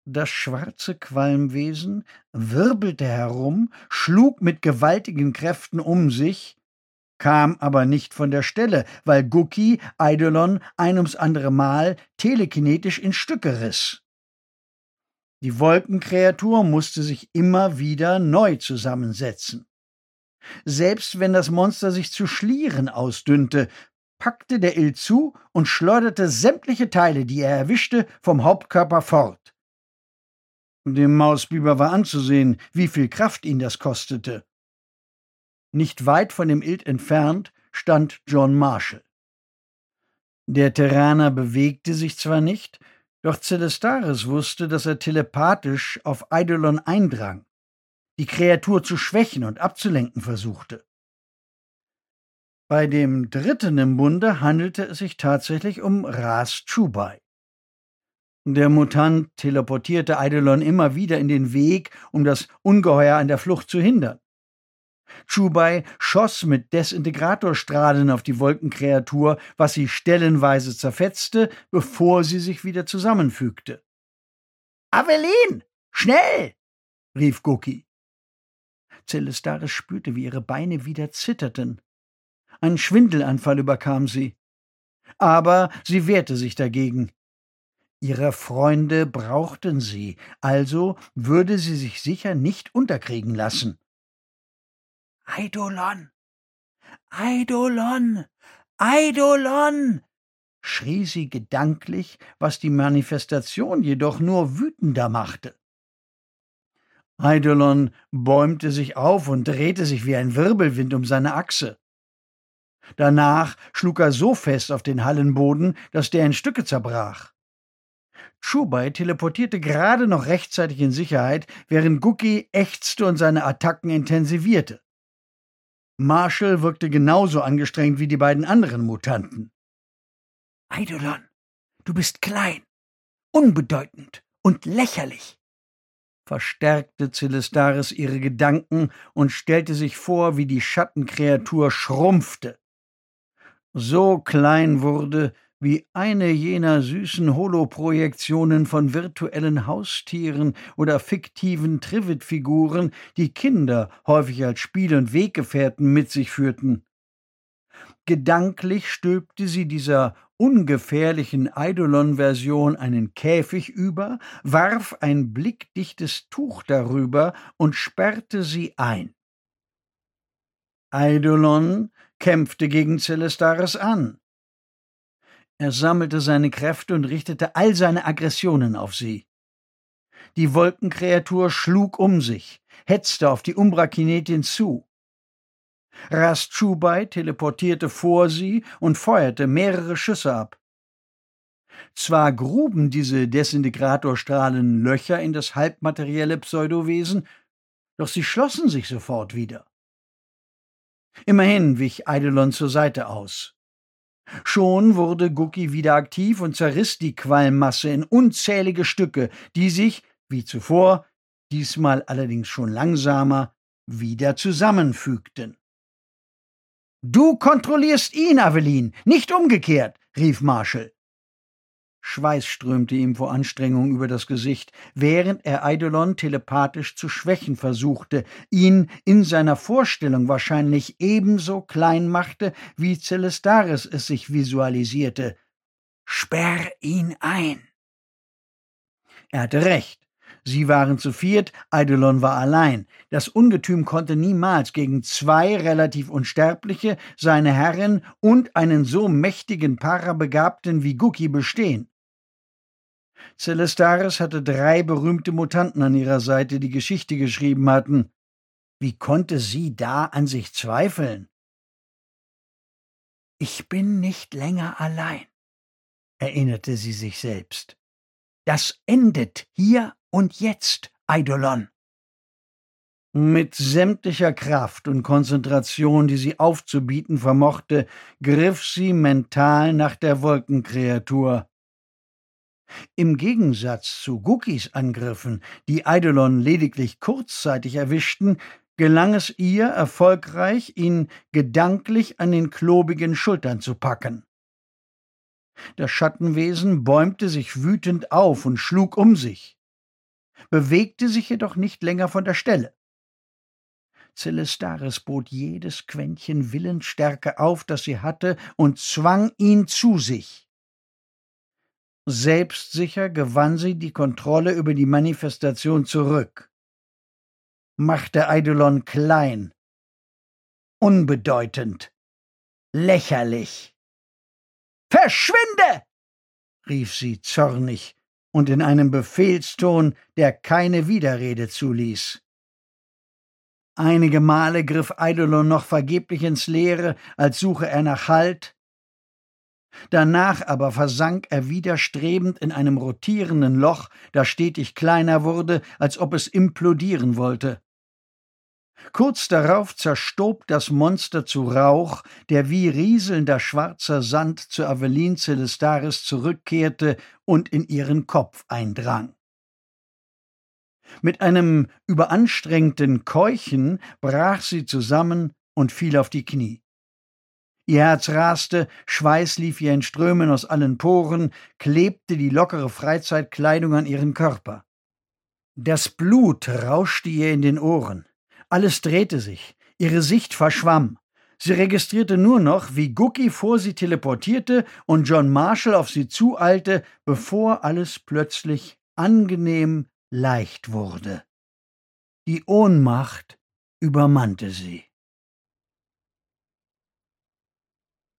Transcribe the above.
Das schwarze Qualmwesen wirbelte herum, schlug mit gewaltigen Kräften um sich, kam aber nicht von der Stelle, weil Gucci Eidolon ein ums andere Mal telekinetisch in Stücke riss. Die Wolkenkreatur musste sich immer wieder neu zusammensetzen. Selbst wenn das Monster sich zu schlieren ausdünnte, packte der Ill zu und schleuderte sämtliche Teile, die er erwischte, vom Hauptkörper fort. Dem Mausbiber war anzusehen, wie viel Kraft ihn das kostete. Nicht weit von dem Ild entfernt stand John Marshall. Der Terraner bewegte sich zwar nicht, doch Celestaris wusste, dass er telepathisch auf Eidolon eindrang, die Kreatur zu schwächen und abzulenken versuchte. Bei dem dritten im Bunde handelte es sich tatsächlich um Ras Chubai. Der Mutant teleportierte Eidolon immer wieder in den Weg, um das Ungeheuer an der Flucht zu hindern. Chubai schoss mit Desintegratorstrahlen auf die Wolkenkreatur, was sie stellenweise zerfetzte, bevor sie sich wieder zusammenfügte. »Avelin, schnell!« rief Gucci. Celestaris spürte, wie ihre Beine wieder zitterten. Ein Schwindelanfall überkam sie. Aber sie wehrte sich dagegen. Ihre Freunde brauchten sie, also würde sie sich sicher nicht unterkriegen lassen. »Eidolon! Eidolon! Eidolon!« schrie sie gedanklich, was die Manifestation jedoch nur wütender machte. Eidolon bäumte sich auf und drehte sich wie ein Wirbelwind um seine Achse. Danach schlug er so fest auf den Hallenboden, dass der in Stücke zerbrach. Chubai teleportierte gerade noch rechtzeitig in Sicherheit, während Gucci ächzte und seine Attacken intensivierte. Marshall wirkte genauso angestrengt wie die beiden anderen Mutanten. »Eidolon, du bist klein, unbedeutend und lächerlich«, verstärkte Celestaris ihre Gedanken und stellte sich vor, wie die Schattenkreatur schrumpfte. So klein wurde, wie eine jener süßen Holoprojektionen von virtuellen Haustieren oder fiktiven Trivet-Figuren, die Kinder häufig als Spiel- und Weggefährten mit sich führten. Gedanklich stülpte sie dieser ungefährlichen Eidolon-Version einen Käfig über, warf ein blickdichtes Tuch darüber und sperrte sie ein. Eidolon kämpfte gegen Celestaris an. Er sammelte seine Kräfte und richtete all seine Aggressionen auf sie. Die Wolkenkreatur schlug um sich, hetzte auf die Umbra-Kinetin zu. Ras Chubai teleportierte vor sie und feuerte mehrere Schüsse ab. Zwar gruben diese Desintegratorstrahlen Löcher in das halbmaterielle Pseudowesen, doch sie schlossen sich sofort wieder. Immerhin wich Eidolon zur Seite aus. Schon wurde Gucci wieder aktiv und zerriss die Qualmmasse in unzählige Stücke, die sich, wie zuvor, diesmal allerdings schon langsamer, wieder zusammenfügten. »Du kontrollierst ihn, Avelin, nicht umgekehrt«, rief Marshall. Schweiß strömte ihm vor Anstrengung über das Gesicht, während er Eidolon telepathisch zu schwächen versuchte, ihn in seiner Vorstellung wahrscheinlich ebenso klein machte, wie Celestaris es sich visualisierte. »Sperr ihn ein!« Er hatte recht. Sie waren zu viert, Eidolon war allein. Das Ungetüm konnte niemals gegen zwei relativ Unsterbliche, seine Herrin und einen so mächtigen Parabegabten wie Gucci bestehen. Celestaris hatte 3 berühmte Mutanten an ihrer Seite, die Geschichte geschrieben hatten. Wie konnte sie da an sich zweifeln? »Ich bin nicht länger allein«, erinnerte sie sich selbst. »Das endet hier und jetzt, Eidolon.« Mit sämtlicher Kraft und Konzentration, die sie aufzubieten vermochte, griff sie mental nach der Wolkenkreatur. Im Gegensatz zu Guccis Angriffen, die Eidolon lediglich kurzzeitig erwischten, gelang es ihr erfolgreich, ihn gedanklich an den klobigen Schultern zu packen. Das Schattenwesen bäumte sich wütend auf und schlug um sich. bewegte sich jedoch nicht länger von der Stelle. Celestaris bot jedes Quäntchen Willensstärke auf, das sie hatte, und zwang ihn zu sich. Selbstsicher gewann sie die Kontrolle über die Manifestation zurück, machte Eidolon klein, unbedeutend, lächerlich. »Verschwinde!« rief sie zornig und in einem Befehlston, der keine Widerrede zuließ. Einige Male griff Eidolon noch vergeblich ins Leere, als suche er nach Halt. Danach aber versank er widerstrebend in einem rotierenden Loch, das stetig kleiner wurde, als ob es implodieren wollte. Kurz darauf zerstob das Monster zu Rauch, der wie rieselnder schwarzer Sand zu Aveline Celestaris zurückkehrte und in ihren Kopf eindrang. Mit einem überanstrengten Keuchen brach sie zusammen und fiel auf die Knie. Ihr Herz raste, Schweiß lief ihr in Strömen aus allen Poren, klebte die lockere Freizeitkleidung an ihren Körper. Das Blut rauschte ihr in den Ohren. Alles drehte sich, ihre Sicht verschwamm. Sie registrierte nur noch, wie Gookie vor sie teleportierte und John Marshall auf sie zueilte, bevor alles plötzlich angenehm leicht wurde. Die Ohnmacht übermannte sie.